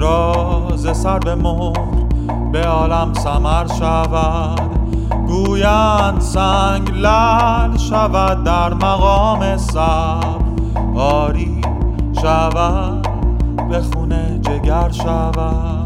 راز سر به مهر به عالم سمر شود. گویند سنگ لعل شود در مقام صبر. آری شود به خون جگر شود.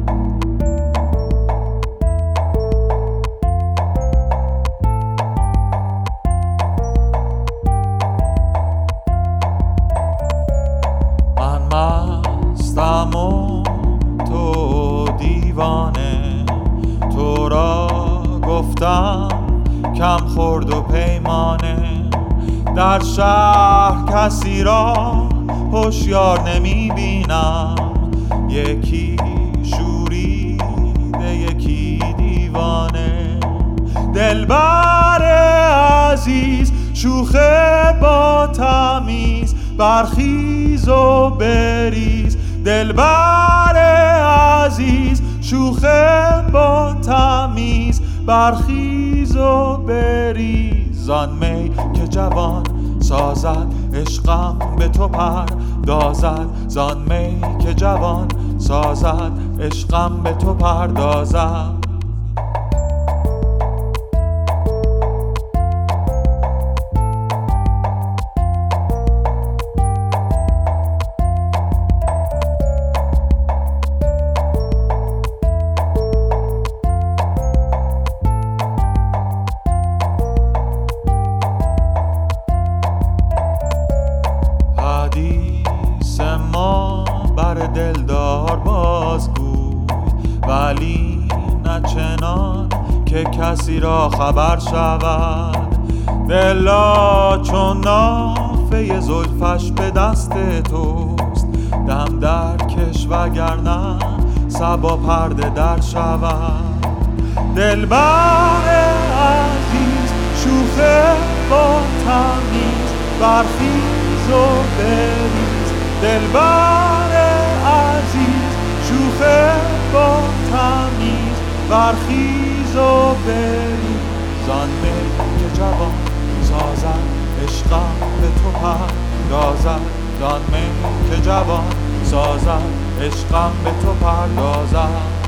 من مستم و تو دیوانه، تو را گفتم کم خورد و پیمانه. در شهر کسی را هوشیار نمی بینم، یکی شوریده یکی دیوانه. دلبر عزیز شوخ با تمیز، برخیز و بریز. دلبر عزیز شوخ با تمیز، برخیز و بریز. زان می که جوان سازد عشقم به تو پردازد. زان می که جوان سازد عشقم به تو پردازد. حدیث ما بر دلدار بازگوی، ولی نه چنان که کسی را خبر شود. دلا چون نافه زلفش به دست توست، دم در کش وگرنه صبا پرده در شود. دلبر عزیز شوخ با تمیز، برخیز و بریز. دلبر عزیز شوخ با تمیز، برخیز و بریز. زان می که جوان سازد عشقم به تو پردازد. زان می که جوان سازد عشقم به تو پردازد.